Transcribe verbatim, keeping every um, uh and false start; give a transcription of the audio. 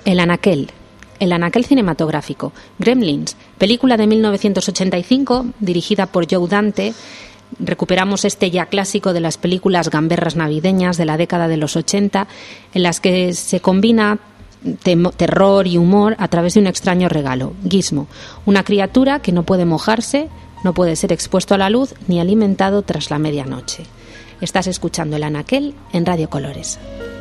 El anaquel. El anaquel cinematográfico. Gremlins, película de mil novecientos ochenta y cinco, dirigida por Joe Dante. Recuperamos este ya clásico de las películas gamberras navideñas de la década de los ochenta, en las que se combina tem- terror y humor a través de un extraño regalo, Gizmo, una criatura que no puede mojarse, no puede ser expuesto a la luz ni alimentado tras la medianoche. Estás escuchando El Anaquel en Radio Colores.